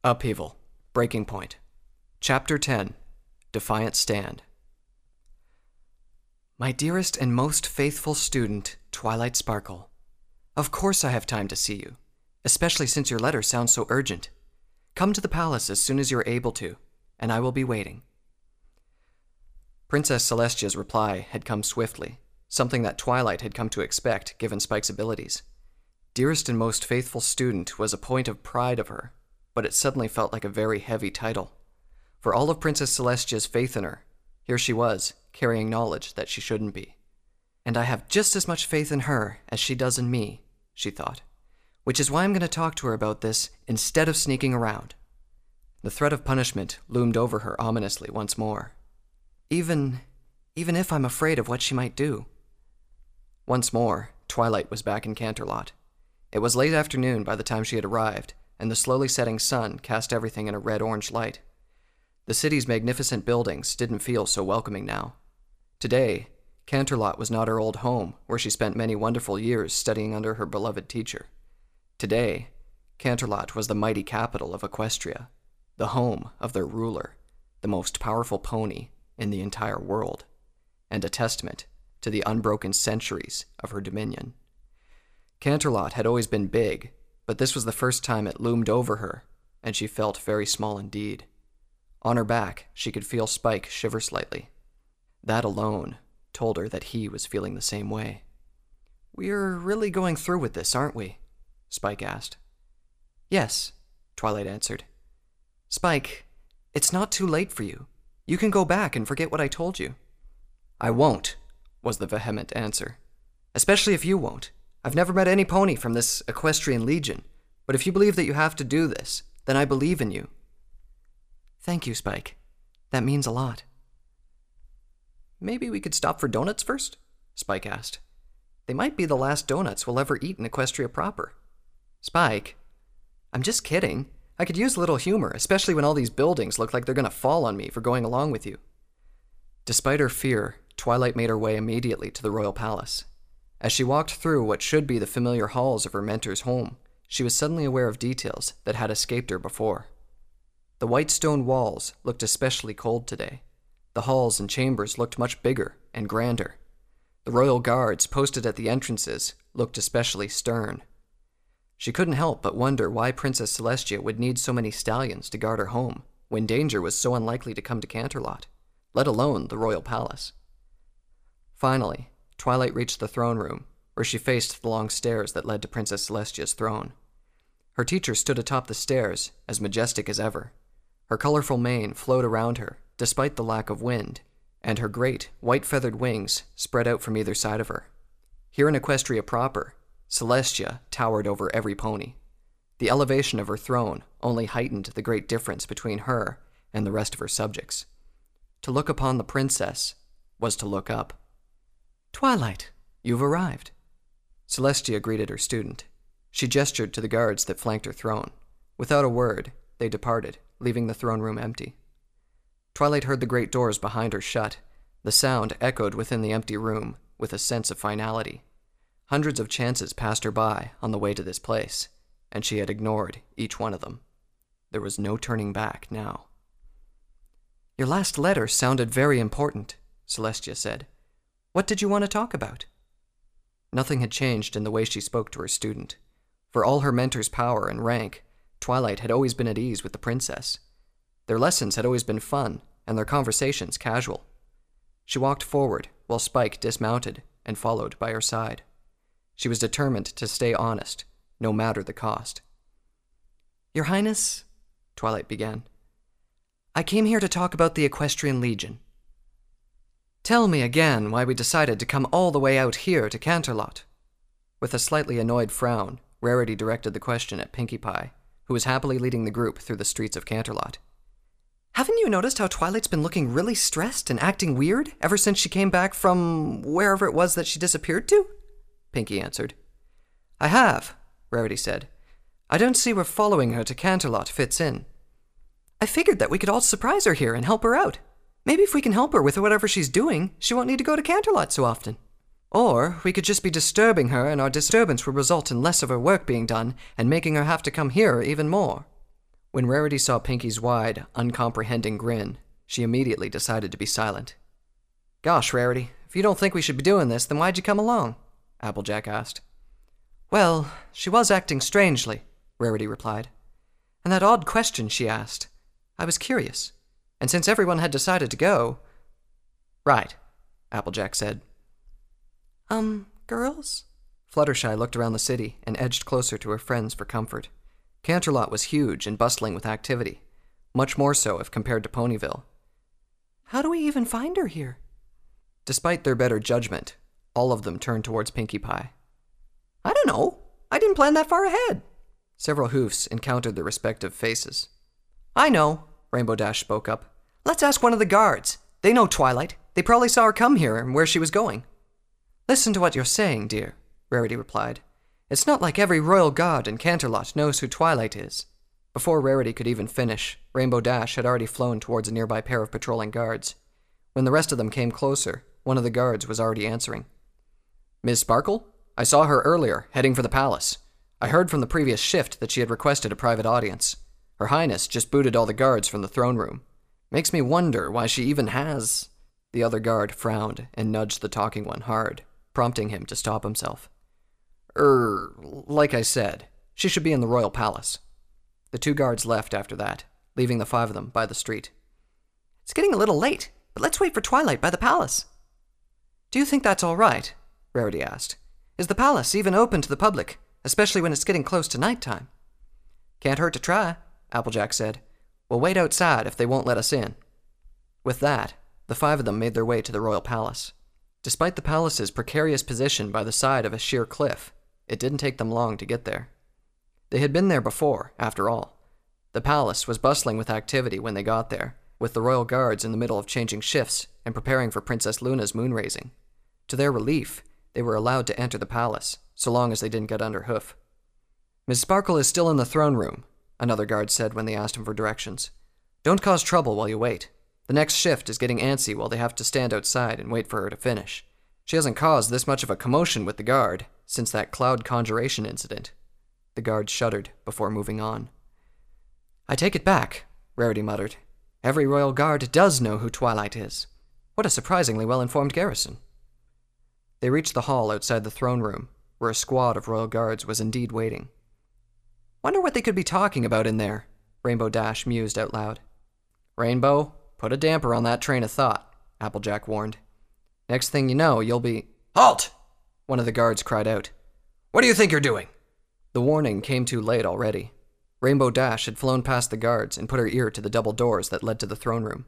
Upheaval. Breaking Point. Chapter 10. Defiant Stand. My dearest and most faithful student, Twilight Sparkle. Of course I have time to see you, especially since your letter sounds so urgent. Come to the palace as soon as you are able to, and I will be waiting. Princess Celestia's reply had come swiftly, something that Twilight had come to expect given Spike's abilities. Dearest and most faithful student was a point of pride of her, but it suddenly felt like a very heavy title. For all of Princess Celestia's faith in her, here she was, carrying knowledge that she shouldn't be. And I have just as much faith in her as she does in me, she thought, which is why I'm going to talk to her about this instead of sneaking around. The threat of punishment loomed over her ominously once more. Even if I'm afraid of what she might do. Once more, Twilight was back in Canterlot. It was late afternoon by the time she had arrived, and the slowly setting sun cast everything in a red-orange light. The city's magnificent buildings didn't feel so welcoming now. Today, Canterlot was not her old home, where she spent many wonderful years studying under her beloved teacher. Today, Canterlot was the mighty capital of Equestria, the home of their ruler, the most powerful pony in the entire world, and a testament to the unbroken centuries of her dominion. Canterlot had always been big, but this was the first time it loomed over her, and she felt very small indeed. On her back, she could feel Spike shiver slightly. That alone told her that he was feeling the same way. "We're really going through with this, aren't we?" Spike asked. "Yes," Twilight answered. "Spike, it's not too late for you. You can go back and forget what I told you." "I won't," was the vehement answer. "Especially if you won't. I've never met any pony from this Equestrian Legion, but if you believe that you have to do this, then I believe in you." "Thank you, Spike. That means a lot." "Maybe we could stop for donuts first?" Spike asked. "They might be the last donuts we'll ever eat in Equestria proper." "Spike, I'm just kidding. I could use a little humor, especially when all these buildings look like they're going to fall on me for going along with you." Despite her fear, Twilight made her way immediately to the royal palace. As she walked through what should be the familiar halls of her mentor's home, she was suddenly aware of details that had escaped her before. The white stone walls looked especially cold today. The halls and chambers looked much bigger and grander. The royal guards posted at the entrances looked especially stern. She couldn't help but wonder why Princess Celestia would need so many stallions to guard her home, when danger was so unlikely to come to Canterlot, let alone the royal palace. Finally, Twilight reached the throne room, where she faced the long stairs that led to Princess Celestia's throne. Her teacher stood atop the stairs, as majestic as ever. Her colorful mane flowed around her, despite the lack of wind, and her great, white-feathered wings spread out from either side of her. Here in Equestria proper, Celestia towered over every pony. The elevation of her throne only heightened the great difference between her and the rest of her subjects. To look upon the princess was to look up. "Twilight, you've arrived." Celestia greeted her student. She gestured to the guards that flanked her throne. Without a word, they departed, leaving the throne room empty. Twilight heard the great doors behind her shut. The sound echoed within the empty room with a sense of finality. Hundreds of chances passed her by on the way to this place, and she had ignored each one of them. There was no turning back now. "Your last letter sounded very important," Celestia said. "What did you want to talk about?" Nothing had changed in the way she spoke to her student. For all her mentor's power and rank, Twilight had always been at ease with the princess. Their lessons had always been fun, and their conversations casual. She walked forward, while Spike dismounted and followed by her side. She was determined to stay honest, no matter the cost. "Your Highness," Twilight began, "I came here to talk about the Equestrian Legion." "Tell me again why we decided to come all the way out here to Canterlot." With a slightly annoyed frown, Rarity directed the question at Pinkie Pie, who was happily leading the group through the streets of Canterlot. "Haven't you noticed how Twilight's been looking really stressed and acting weird ever since she came back from wherever it was that she disappeared to?" Pinkie answered. "I have," Rarity said. "I don't see where following her to Canterlot fits in. I figured that we could all surprise her here and help her out. Maybe if we can help her with whatever she's doing, she won't need to go to Canterlot so often. Or we could just be disturbing her, and our disturbance will result in less of her work being done and making her have to come here even more. When Rarity saw Pinky's wide, uncomprehending grin, she immediately decided to be silent. "Gosh, Rarity, if you don't think we should be doing this, then why'd you come along?" Applejack asked. "Well, she was acting strangely," Rarity replied. "And that odd question she asked. I was curious. And since everyone had decided to go—" "Right," Applejack said. Girls?" Fluttershy looked around the city and edged closer to her friends for comfort. Canterlot was huge and bustling with activity, much more so if compared to Ponyville. "How do we even find her here?" Despite their better judgment, all of them turned towards Pinkie Pie. "I don't know. I didn't plan that far ahead." Several hoofs encountered their respective faces. "I know," Rainbow Dash spoke up. "Let's ask one of the guards. They know Twilight. They probably saw her come here and where she was going." "Listen to what you're saying, dear," Rarity replied. "It's not like every royal guard in Canterlot knows who Twilight is." Before Rarity could even finish, Rainbow Dash had already flown towards a nearby pair of patrolling guards. When the rest of them came closer, one of the guards was already answering. "Ms. Sparkle? I saw her earlier, heading for the palace. I heard from the previous shift that she had requested a private audience. Her Highness just booted all the guards from the throne room. Makes me wonder why she even has—" The other guard frowned and nudged the talking one hard, prompting him to stop himself. Like I said, she should be in the royal palace." The two guards left after that, leaving the five of them by the street. "It's getting a little late, but let's wait for Twilight by the palace." "Do you think that's all right?" Rarity asked. "Is the palace even open to the public, especially when it's getting close to nighttime?" "Can't hurt to try," Applejack said. "We'll wait outside if they won't let us in." With that, the five of them made their way to the royal palace. Despite the palace's precarious position by the side of a sheer cliff, it didn't take them long to get there. They had been there before, after all. The palace was bustling with activity when they got there, with the royal guards in the middle of changing shifts and preparing for Princess Luna's moon raising. To their relief, they were allowed to enter the palace, so long as they didn't get under hoof. "Ms. Sparkle is still in the throne room," another guard said when they asked him for directions. "Don't cause trouble while you wait. The next shift is getting antsy while they have to stand outside and wait for her to finish. She hasn't caused this much of a commotion with the guard since that cloud conjuration incident." The guard shuddered before moving on. "I take it back," Rarity muttered. "Every royal guard does know who Twilight is. What a surprisingly well-informed garrison." They reached the hall outside the throne room, where a squad of royal guards was indeed waiting. "Wonder what they could be talking about in there," Rainbow Dash mused out loud. "Rainbow, put a damper on that train of thought," Applejack warned. "Next thing you know, you'll be—" "Halt!" one of the guards cried out. "What do you think you're doing?" The warning came too late already. Rainbow Dash had flown past the guards and put her ear to the double doors that led to the throne room.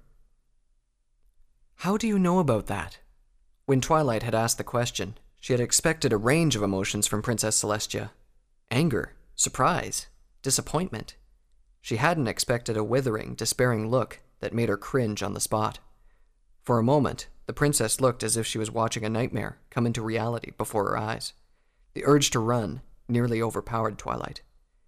"How do you know about that?" When Twilight had asked the question, she had expected a range of emotions from Princess Celestia. Anger, surprise, disappointment. She hadn't expected a withering, despairing look that made her cringe on the spot. For a moment, the princess looked as if she was watching a nightmare come into reality before her eyes. The urge to run nearly overpowered Twilight.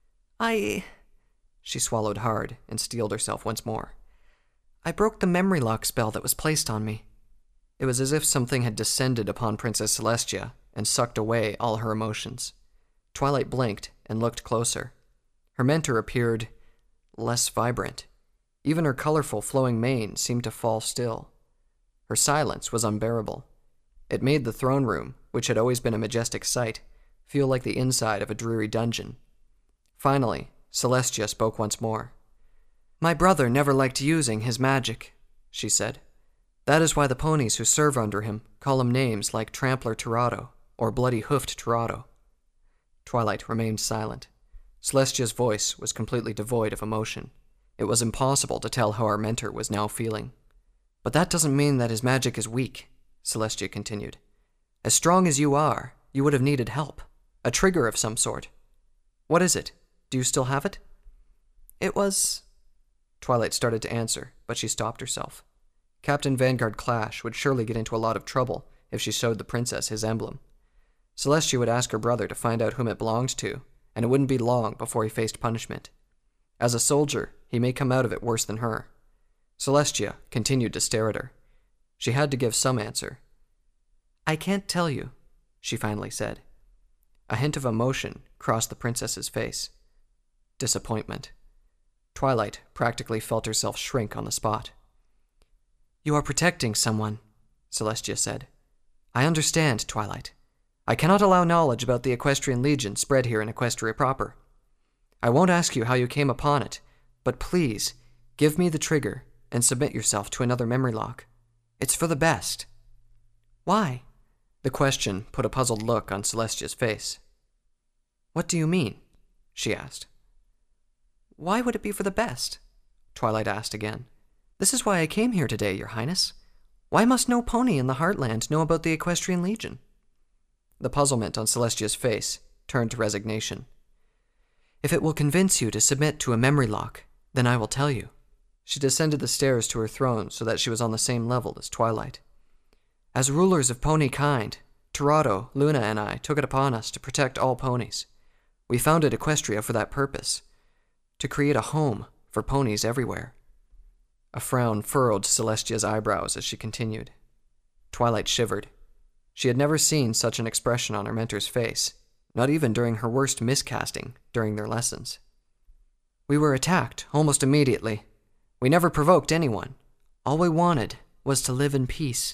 She swallowed hard and steeled herself once more. "I broke the memory lock spell that was placed on me." It was as if something had descended upon Princess Celestia and sucked away all her emotions. Twilight blinked and looked closer. Her mentor appeared less vibrant. Even her colorful, flowing mane seemed to fall still. Her silence was unbearable. It made the throne room, which had always been a majestic sight, feel like the inside of a dreary dungeon. Finally, Celestia spoke once more. "My brother never liked using his magic," she said. "That is why the ponies who serve under him call him names like Trampler Tirado or Bloody-Hoofed Tirado." Twilight remained silent. Celestia's voice was completely devoid of emotion. It was impossible to tell how our mentor was now feeling. "But that doesn't mean that his magic is weak," Celestia continued. "As strong as you are, you would have needed help. A trigger of some sort. What is it? Do you still have it?" "It was—" Twilight started to answer, but she stopped herself. Captain Vanguard Clash would surely get into a lot of trouble if she showed the princess his emblem. Celestia would ask her brother to find out whom it belonged to, and it wouldn't be long before he faced punishment. As a soldier, he may come out of it worse than her. Celestia continued to stare at her. She had to give some answer. "I can't tell you," she finally said. A hint of emotion crossed the princess's face. Disappointment. Twilight practically felt herself shrink on the spot. "You are protecting someone," Celestia said. "I understand, Twilight. I cannot allow knowledge about the Equestrian Legion spread here in Equestria proper. I won't ask you how you came upon it, but please, give me the trigger and submit yourself to another memory lock. It's for the best." "Why?" The question put a puzzled look on Celestia's face. "What do you mean?" she asked. "Why would it be for the best?" Twilight asked again. "This is why I came here today, Your Highness. Why must no pony in the Heartland know about the Equestrian Legion?" The puzzlement on Celestia's face turned to resignation. "If it will convince you to submit to a memory lock, then I will tell you." She descended the stairs to her throne so that she was on the same level as Twilight. "As rulers of pony kind, Torado, Luna, and I took it upon us to protect all ponies. We founded Equestria for that purpose, to create a home for ponies everywhere." A frown furrowed Celestia's eyebrows as she continued. Twilight shivered. She had never seen such an expression on her mentor's face, not even during her worst miscasting during their lessons. "We were attacked almost immediately. We never provoked anyone. All we wanted was to live in peace."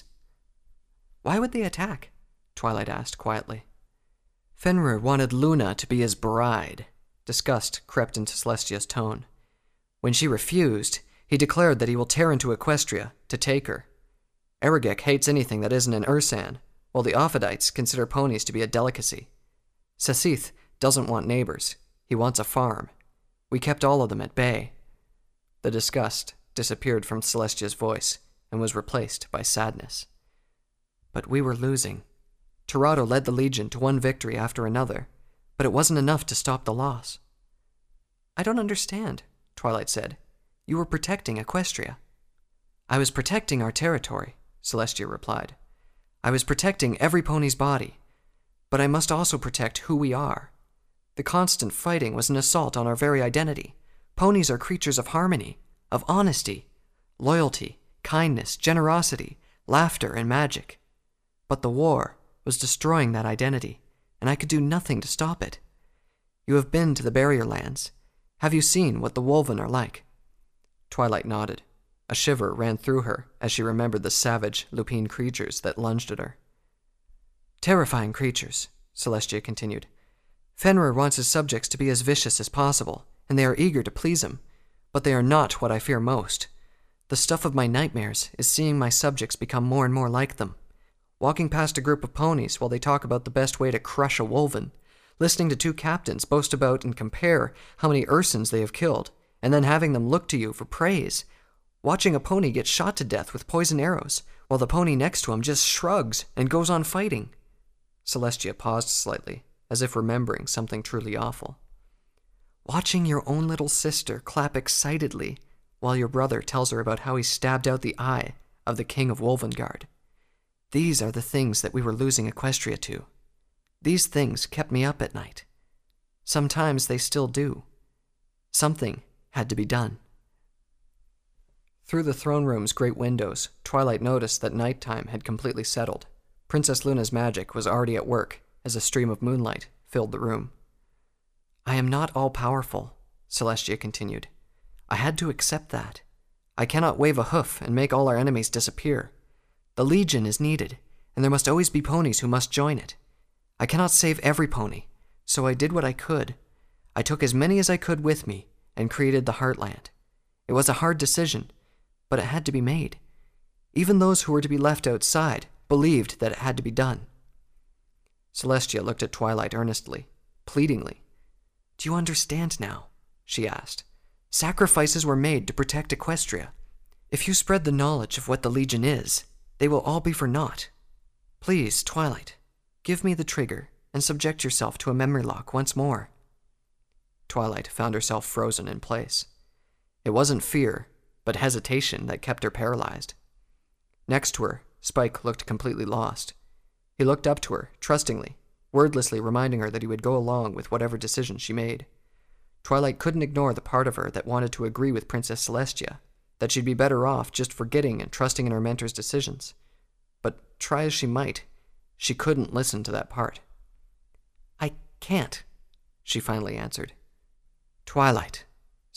"Why would they attack?" Twilight asked quietly. "Fenrir wanted Luna to be his bride." Disgust crept into Celestia's tone. "When she refused, he declared that he will tear into Equestria to take her. Erigek hates anything that isn't an Ursan, while the Ophidites consider ponies to be a delicacy. Sasith doesn't want neighbors. He wants a farm. We kept all of them at bay." The disgust disappeared from Celestia's voice and was replaced by sadness. "But we were losing. Torado led the Legion to one victory after another, but it wasn't enough to stop the loss." "I don't understand," Twilight said. "You were protecting Equestria." "I was protecting our territory," Celestia replied. "I was protecting every pony's body, but I must also protect who we are. The constant fighting was an assault on our very identity. Ponies are creatures of harmony, of honesty, loyalty, kindness, generosity, laughter, and magic. But the war was destroying that identity, and I could do nothing to stop it. You have been to the Barrier Lands. Have you seen what the Wolven are like?" Twilight nodded. A shiver ran through her as she remembered the savage, lupine creatures that lunged at her. "Terrifying creatures," Celestia continued. "Fenrir wants his subjects to be as vicious as possible, and they are eager to please him, but they are not what I fear most. The stuff of my nightmares is seeing my subjects become more and more like them. Walking past a group of ponies while they talk about the best way to crush a Wolven, listening to two captains boast about and compare how many Ursans they have killed, and then having them look to you for praise. Watching a pony get shot to death with poison arrows, while the pony next to him just shrugs and goes on fighting." Celestia paused slightly, as if remembering something truly awful. "Watching your own little sister clap excitedly while your brother tells her about how he stabbed out the eye of the king of Wolvengard. These are the things that we were losing Equestria to. These things kept me up at night. Sometimes they still do. Something had to be done." Through the throne room's great windows, Twilight noticed that nighttime had completely settled. Princess Luna's magic was already at work as a stream of moonlight filled the room. "I am not all-powerful," Celestia continued. "I had to accept that. I cannot wave a hoof and make all our enemies disappear. The Legion is needed, and there must always be ponies who must join it. I cannot save every pony, so I did what I could. I took as many as I could with me and created the Heartland. It was a hard decision, but it had to be made. Even those who were to be left outside believed that it had to be done." Celestia looked at Twilight earnestly, pleadingly. "Do you understand now?" she asked. "Sacrifices were made to protect Equestria. If you spread the knowledge of what the Legion is, they will all be for naught. Please, Twilight, give me the trigger and subject yourself to a memory lock once more." Twilight found herself frozen in place. It wasn't fear, but hesitation that kept her paralyzed. Next to her, Spike looked completely lost. He looked up to her, trustingly, wordlessly reminding her that he would go along with whatever decision she made. Twilight couldn't ignore the part of her that wanted to agree with Princess Celestia, that she'd be better off just forgetting and trusting in her mentor's decisions. But try as she might, she couldn't listen to that part. "I can't," she finally answered. "Twilight,"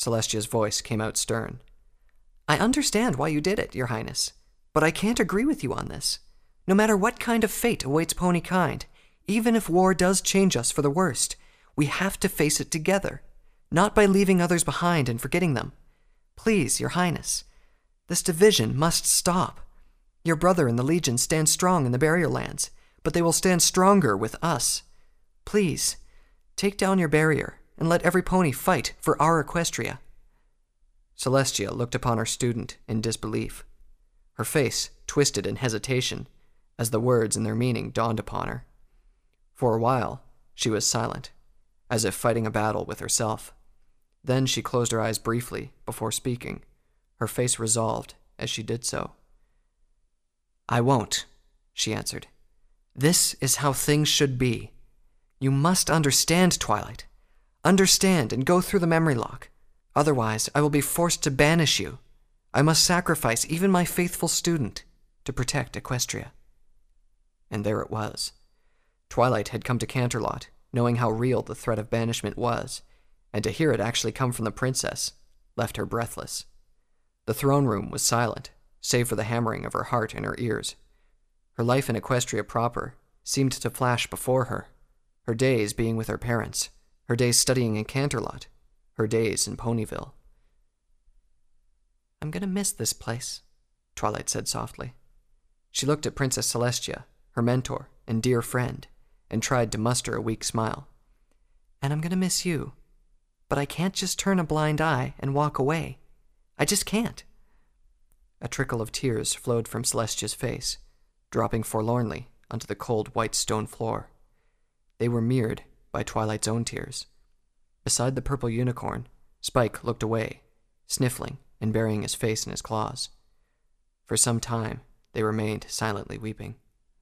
Celestia's voice came out stern. I understand why you did it, Your Highness, but I can't agree with you on this. No matter what kind of fate awaits pony kind, even if war does change us for the worst, we have to face it together, not by leaving others behind and forgetting them. Please, Your Highness, this division must stop. Your brother and the Legion stand strong in the Barrier Lands, but they will stand stronger with us. Please, take down your barrier and let every pony fight for our Equestria. Celestia looked upon her student in disbelief. Her face twisted in hesitation as the words and their meaning dawned upon her. For a while, she was silent, as if fighting a battle with herself. Then she closed her eyes briefly before speaking, her face resolved as she did so. I won't, she answered. This is how things should be. You must understand, Twilight. Understand and go through the memory lock. Otherwise, I will be forced to banish you. I must sacrifice even my faithful student to protect Equestria. And there it was. Twilight had come to Canterlot, knowing how real the threat of banishment was, and to hear it actually come from the princess left her breathless. The throne room was silent, save for the hammering of her heart in her ears. Her life in Equestria proper seemed to flash before her, her days being with her parents, her days studying in Canterlot, her days in Ponyville. I'm going to miss this place, Twilight said softly. She looked at Princess Celestia, her mentor and dear friend, and tried to muster a weak smile. And I'm going to miss you, but I can't just turn a blind eye and walk away. I just can't. A trickle of tears flowed from Celestia's face, dropping forlornly onto the cold white stone floor. They were mirrored by Twilight's own tears. Beside the purple unicorn, Spike looked away, sniffling and burying his face in his claws. For some time, they remained silently weeping.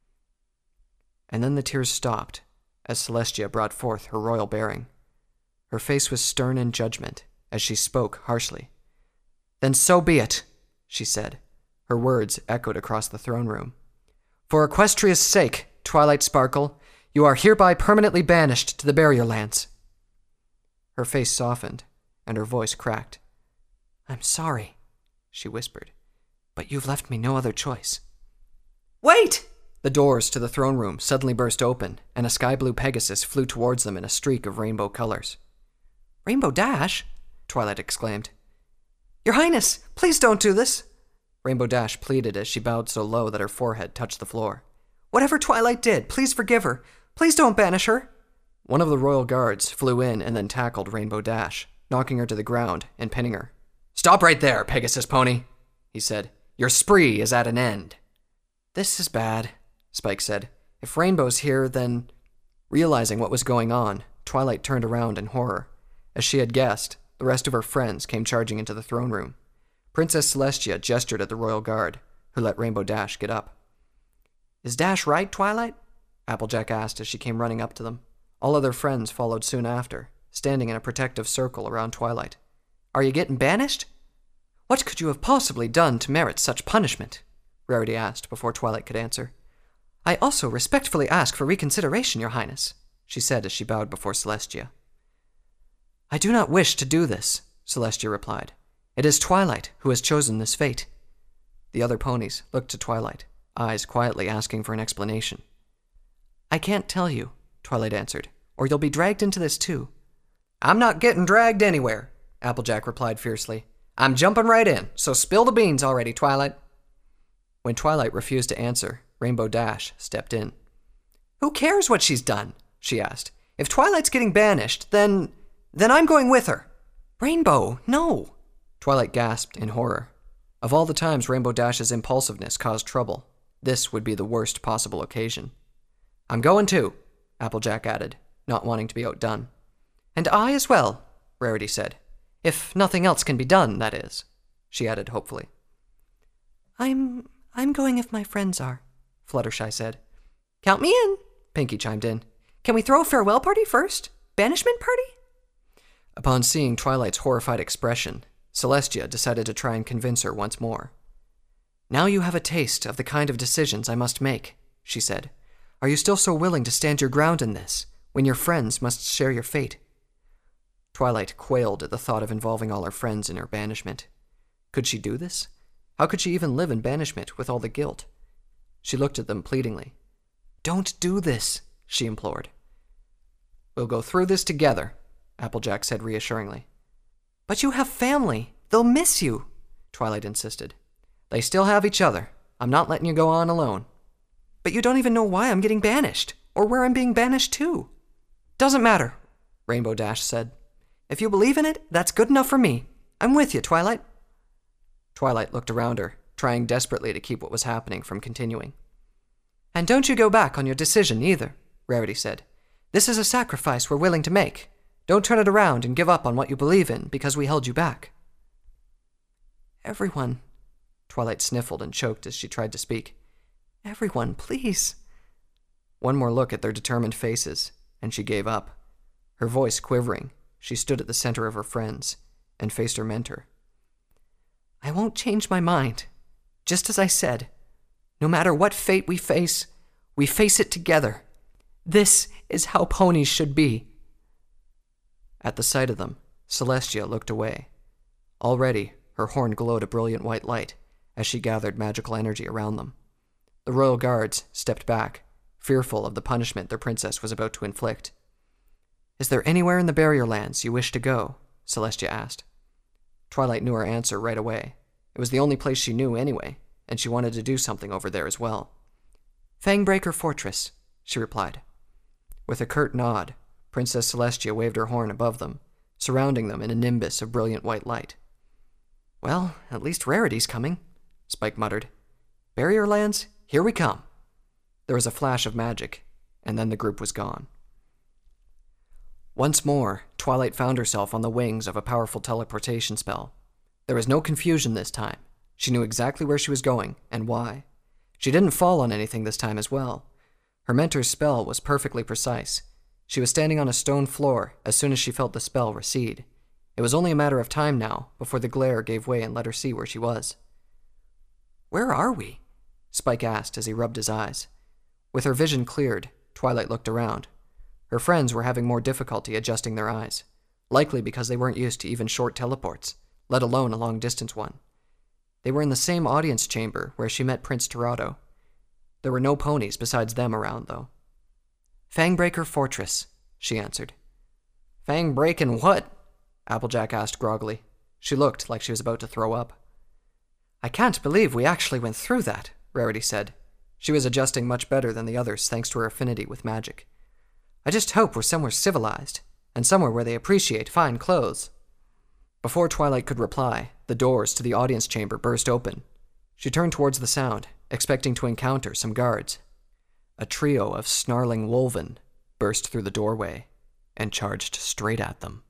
And then the tears stopped as Celestia brought forth her royal bearing. Her face was stern in judgment as she spoke harshly. Then so be it, she said. Her words echoed across the throne room. For Equestria's sake, Twilight Sparkle, you are hereby permanently banished to the Barrier Lands. Her face softened, and her voice cracked. I'm sorry, she whispered, but you've left me no other choice. Wait! The doors to the throne room suddenly burst open, and a sky-blue Pegasus flew towards them in a streak of rainbow colors. Rainbow Dash? Twilight exclaimed. Your Highness, please don't do this! Rainbow Dash pleaded as she bowed so low that her forehead touched the floor. Whatever Twilight did, please forgive her. Please don't banish her. One of the royal guards flew in and then tackled Rainbow Dash, knocking her to the ground and pinning her. Stop right there, Pegasus Pony, he said. Your spree is at an end. This is bad, Spike said. If Rainbow's here, then... Realizing what was going on, Twilight turned around in horror. As she had guessed, the rest of her friends came charging into the throne room. Princess Celestia gestured at the royal guard, who let Rainbow Dash get up. Is Dash right, Twilight? Applejack asked as she came running up to them. All other friends followed soon after, standing in a protective circle around Twilight. Are you getting banished? What could you have possibly done to merit such punishment? Rarity asked before Twilight could answer. I also respectfully ask for reconsideration, Your Highness, she said as she bowed before Celestia. I do not wish to do this, Celestia replied. It is Twilight who has chosen this fate. The other ponies looked to Twilight, eyes quietly asking for an explanation. I can't tell you, Twilight answered, or you'll be dragged into this too. I'm not getting dragged anywhere, Applejack replied fiercely. I'm jumping right in, so spill the beans already, Twilight. When Twilight refused to answer, Rainbow Dash stepped in. Who cares what she's done? She asked. If Twilight's getting banished, then I'm going with her. Rainbow, no! Twilight gasped in horror. Of all the times Rainbow Dash's impulsiveness caused trouble, this would be the worst possible occasion. I'm going too, Applejack added, not wanting to be outdone. And I as well, Rarity said. If nothing else can be done, that is, she added hopefully. I'm going if my friends are, Fluttershy said. Count me in, Pinkie chimed in. Can we throw a farewell party first? Banishment party? Upon seeing Twilight's horrified expression, Celestia decided to try and convince her once more. Now you have a taste of the kind of decisions I must make, she said. Are you still so willing to stand your ground in this, when your friends must share your fate? Twilight quailed at the thought of involving all her friends in her banishment. Could she do this? How could she even live in banishment with all the guilt? She looked at them pleadingly. "Don't do this," she implored. "We'll go through this together," Applejack said reassuringly. "But you have family. They'll miss you," Twilight insisted. "They still have each other. I'm not letting you go on alone." "But you don't even know why I'm getting banished, or where I'm being banished to." "Doesn't matter," Rainbow Dash said. "If you believe in it, that's good enough for me. I'm with you, Twilight." Twilight looked around her, trying desperately to keep what was happening from continuing. "And don't you go back on your decision either," Rarity said. "This is a sacrifice we're willing to make. Don't turn it around and give up on what you believe in because we held you back." "Everyone," Twilight sniffled and choked as she tried to speak. "Everyone, please." One more look at their determined faces, and she gave up. Her voice quivering, she stood at the center of her friends and faced her mentor. "I won't change my mind. Just as I said, no matter what fate we face it together. This is how ponies should be." At the sight of them, Celestia looked away. Already, her horn glowed a brilliant white light as she gathered magical energy around them. The royal guards stepped back, fearful of the punishment their princess was about to inflict. "Is there anywhere in the barrier lands you wish to go?" Celestia asked. Twilight knew her answer right away. It was the only place she knew anyway, and she wanted to do something over there as well. "Fangbreaker Fortress," she replied. With a curt nod, Princess Celestia waved her horn above them, surrounding them in a nimbus of brilliant white light. "Well, at least Rarity's coming," Spike muttered. "Barrier lands, here we come." There was a flash of magic, and then the group was gone. Once more, Twilight found herself on the wings of a powerful teleportation spell. There was no confusion this time. She knew exactly where she was going and why. She didn't fall on anything this time as well. Her mentor's spell was perfectly precise. She was standing on a stone floor as soon as she felt the spell recede. It was only a matter of time now before the glare gave way and let her see where she was. "Where are we?" Spike asked as he rubbed his eyes. With her vision cleared, Twilight looked around. Her friends were having more difficulty adjusting their eyes, likely because they weren't used to even short teleports, let alone a long-distance one. They were in the same audience chamber where she met Prince Tirado. There were no ponies besides them around, though. "Fangbreaker Fortress," she answered. "Fangbreaking what?" Applejack asked groggily. She looked like she was about to throw up. "I can't believe we actually went through that," Rarity said. She was adjusting much better than the others thanks to her affinity with magic. "I just hope we're somewhere civilized, and somewhere where they appreciate fine clothes." Before Twilight could reply, the doors to the audience chamber burst open. She turned towards the sound, expecting to encounter some guards. A trio of snarling wolven burst through the doorway and charged straight at them.